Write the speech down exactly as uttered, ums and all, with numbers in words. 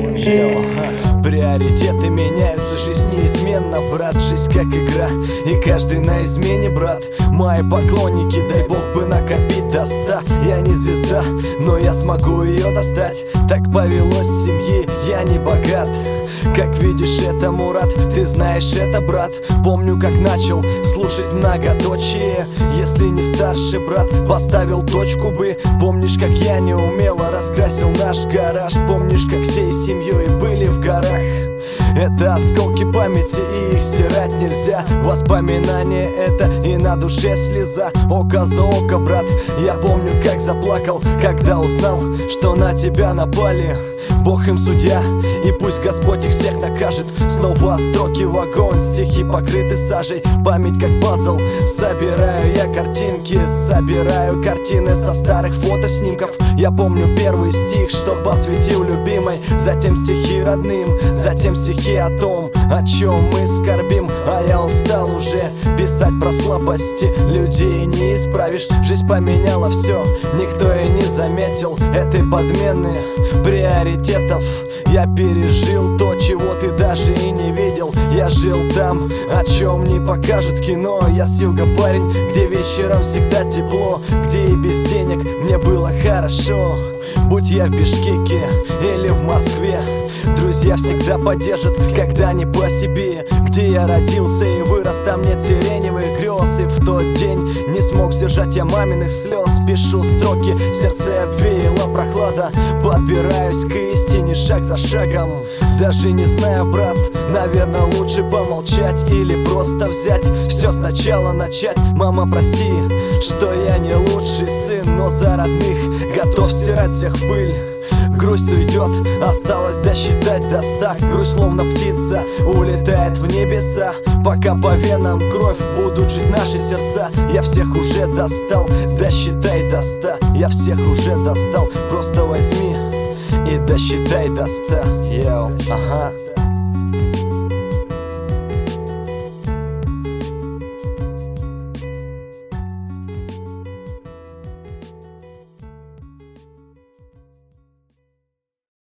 Приоритеты меняются, жизнь неизменна, брат. Жизнь как игра, и каждый на измене, брат. Мои поклонники, дай бог бы накопить до ста. Я не звезда, но я смогу ее достать. Так повелось в семье, я не богат. Как видишь, это Мурат, ты знаешь это, брат. Помню, как начал слушать многоточие. Если не старший брат, поставил точку бы. Помнишь, как я неумело раскрасил наш гараж. Помнишь, как всей семьей были в горах. Это осколки памяти, и их стирать нельзя. Воспоминания это, и на душе слеза. Око за око, брат. Я помню, как заплакал, когда узнал, что на тебя напали. Бог им судья, и пусть Господь их всех накажет. Снова строки в огонь, стихи покрыты сажей. Память как пазл, собираю я картинки. Собираю картины со старых фотоснимков. Я помню первый стих, что посвятил любимой. Затем стихи родным, затем стихи о том, о чем мы скорбим. А я устал уже писать про слабости. Людей не исправишь, жизнь поменяла все. Никто и не заметил этой подмены приоритетов. Я пережил то, чего ты даже и не видел. Я жил там, о чем не покажут кино. Я с юга парень, где вечером всегда тепло, где и без денег мне было хорошо. Будь я в Бишкеке или в Москве, друзья всегда поддержат, когда не по себе. Где я родился и вырос, там нет сиреневых грез. И в тот день не смог сдержать я маминых слез. Пишу строки, сердце обвеяла прохлада. Подбираюсь к истине шаг за шагом. Даже не знаю, брат, наверное, лучше помолчать или просто взять все сначала начать. Мама, прости, что я не лучший сын, но за родных готов стирать всех в пыль. Грусть уйдет, осталось досчитать до ста. Грусть словно птица улетает в небеса. Пока по венам кровь будут жить наши сердца. Я всех уже достал, досчитай до ста. Я всех уже достал, просто возьми и досчитай до ста. Йоу, ага.